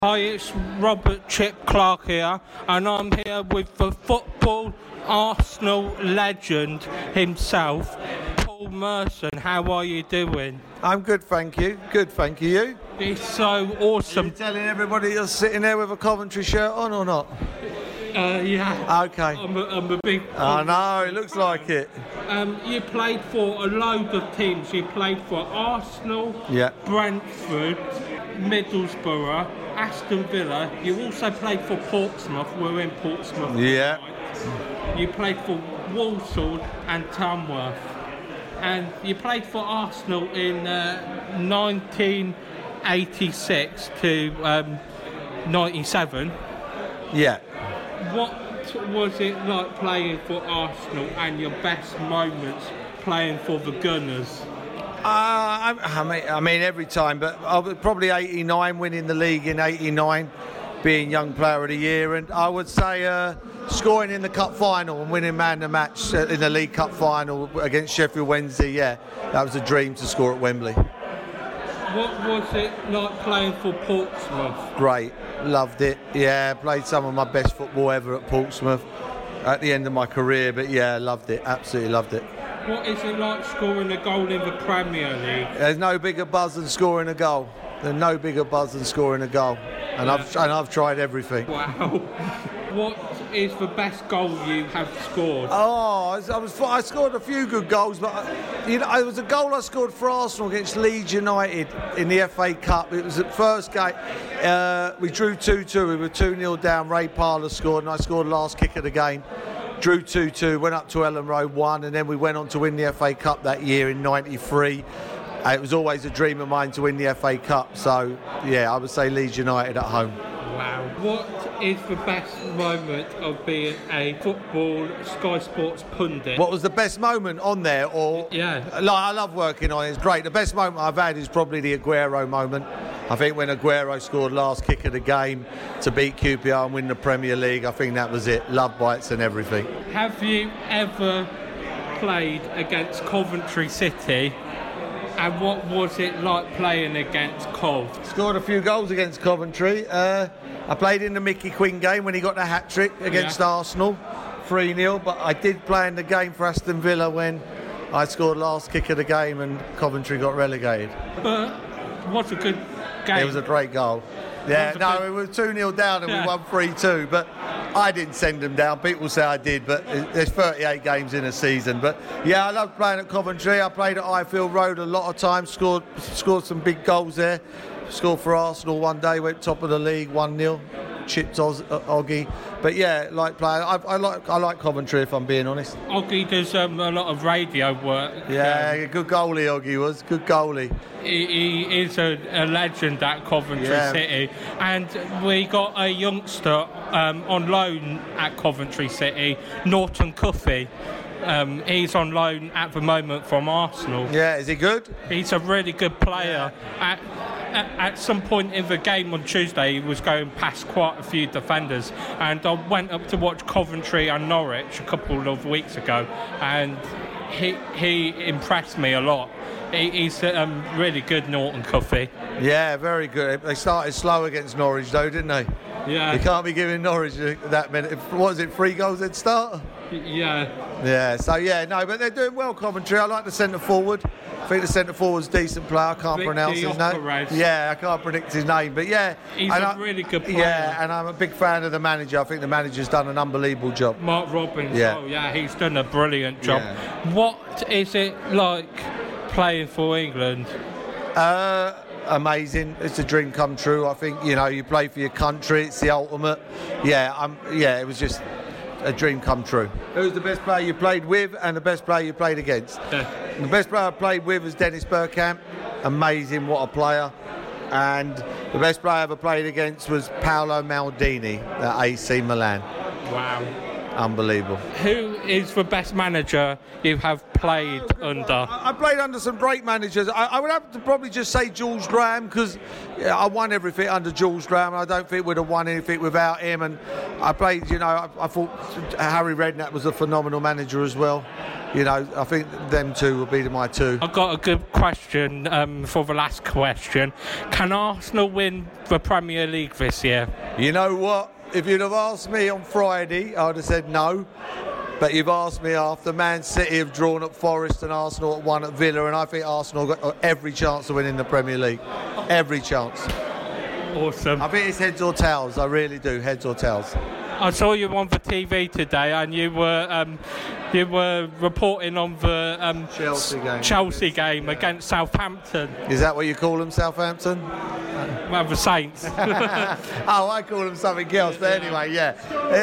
Hi, it's Robert Chip Clark here, and I'm here with the football Arsenal legend himself, Paul Merson. How are you doing? I'm good, thank you. Good, thank you. You? It's so awesome. You telling everybody you're sitting there with a Coventry shirt on or not? Yeah. Okay. I'm a big... I know, it looks like it. You played for a load of teams. You played for Arsenal, Yeah. Brentford, Middlesbrough, Aston Villa. You also played for Portsmouth. We're in Portsmouth. Yeah. Tonight. You played for Walsall and Tamworth. And you played for Arsenal in 1986 to 97. Yeah. What was it like playing for Arsenal and your best moments playing for the Gunners? I mean, every time, but I was probably 89, winning the league in 89, being Young Player of the Year, and I would say scoring in the cup final and winning man of the match in the League Cup final against Sheffield Wednesday. Yeah, that was a dream to score at Wembley. What was it like playing for Portsmouth? Great, loved it. Yeah, played some of my best football ever at Portsmouth at the end of my career, but yeah, loved it, absolutely loved it. What is it like scoring a goal in the Premier League? There's no bigger buzz than scoring a goal. There's no bigger buzz than scoring a goal, and I've tried everything. Wow. What is the best goal you have scored? Oh, I scored a few good goals, but it was a goal I scored for Arsenal against Leeds United in the FA Cup. It was the first game. We drew 2-2. We were 2-0 down. Ray Parlour scored, and I scored last kick of the game. Drew 2-2, went up to Elland Road, won, and then we went on to win the FA Cup that year in '93. It was always a dream of mine to win the FA Cup, so yeah, I would say Leeds United at home. Wow. What is the best moment of being a football Sky Sports pundit? What was the best moment on there? Or yeah, I love working on it. It's great. The best moment I've had is probably the Aguero moment. I think when Aguero scored last kick of the game to beat QPR and win the Premier League, I think that was it. Love bites and everything. Have you ever played against Coventry City? And what was it like playing against Cov? Scored a few goals against Coventry. I played in the Mickey Quinn game when he got the hat-trick against Arsenal, 3-0. But I did play in the game for Aston Villa when I scored last kick of the game and Coventry got relegated. But what a good game. It was a great goal. Yeah, no, it was 2-0 down and we won 3-2. But I didn't send them down. People say I did, but there's 38 games in a season. But yeah, I loved playing at Coventry. I played at Highfield Road a lot of times, scored some big goals there. Scored for Arsenal one day, went top of the league, 1-0, chipped Oggy. But yeah, like playing. I like Coventry, if I'm being honest. Oggy does a lot of radio work. Yeah, good goalie Oggy was, good goalie. He is a legend at Coventry City, and we got a youngster on loan at Coventry City, Norton Cuffy. He's on loan at the moment from Arsenal. Yeah, is he good? He's a really good player. Yeah. At some point in the game on Tuesday, he was going past quite a few defenders, and I went up to watch Coventry and Norwich a couple of weeks ago, and he impressed me a lot. He's really good, Norton Cuffy. Yeah, very good. They started slow against Norwich, though, didn't they? Yeah. You can't be giving Norwich that many. What was it, 3 goals at start? Yeah. Yeah, so yeah, no, but they're doing well, Coventry. I like the centre forward. I think the centre forward's a decent player. I can't pronounce his name. Yeah, I can't predict his name, but yeah. He's a really good player. Yeah, and I'm a big fan of the manager. I think the manager's done an unbelievable job. Mark Robins. Yeah. Oh, yeah, he's done a brilliant job. Yeah. What is it like playing for England? Amazing. It's a dream come true. I think, you play for your country. It's the ultimate. It was just a dream come true. Who's the best player you played with and the best player you played against? The best player I played with was Dennis Bergkamp. Amazing, what a player. And the best player I ever played against was Paolo Maldini at AC Milan. Wow. Unbelievable. Who is the best manager you have played under? I played under some great managers. I would have to probably just say Jules Graham, because I won everything under Jules Graham. I don't think we'd have won anything without him. And I played, I thought Harry Redknapp was a phenomenal manager as well. I think them two would be my two. I've got a good question for the last question. Can Arsenal win the Premier League this year? You know what? If you'd have asked me on Friday, I'd have said no. But you've asked me after Man City have drawn at Forest and Arsenal at 1 at Villa, and I think Arsenal got every chance of winning the Premier League. Every chance. Awesome. I think it's heads or tails. I really do. Heads or tails. I saw you on the TV today, and you were reporting on the Chelsea game against Southampton. Is that what you call them, Southampton? Well, the Saints. Oh, I call them something else, but anyway, yeah.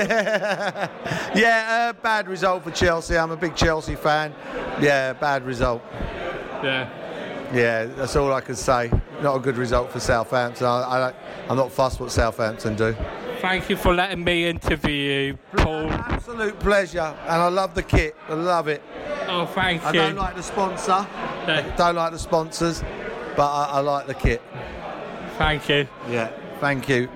Bad result for Chelsea. I'm a big Chelsea fan. Yeah, bad result. Yeah, that's all I can say. Not a good result for Southampton. I'm not fussed what Southampton do. Thank you for letting me interview you, Paul. Absolute pleasure, and I love the kit. I love it. Oh, thank you. I don't like the sponsor. Don't like the sponsors, but I like the kit. Thank you. Yeah, thank you.